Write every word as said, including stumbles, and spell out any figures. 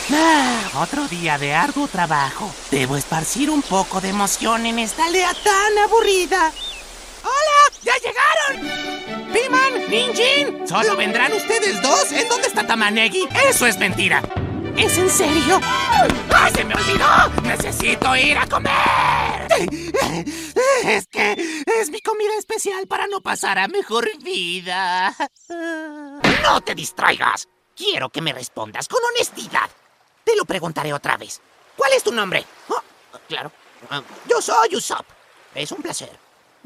Ah, otro día de arduo trabajo. Debo esparcir un poco de emoción en esta aldea tan aburrida. ¡Hola! ¡Ya llegaron! ¡Piman! ¡Ninjin! ¿Solo vendrán ustedes dos? ¿En dónde está Tamanegi? ¡Eso es mentira! ¿Es en serio? ¡Ay, se me olvidó! ¡Necesito ir a comer! Es que es mi comida especial para no pasar a mejor vida. ¡No te distraigas! Quiero que me respondas con honestidad. Te lo preguntaré otra vez. ¿Cuál es tu nombre? Oh, claro. Yo soy Usopp. Es un placer.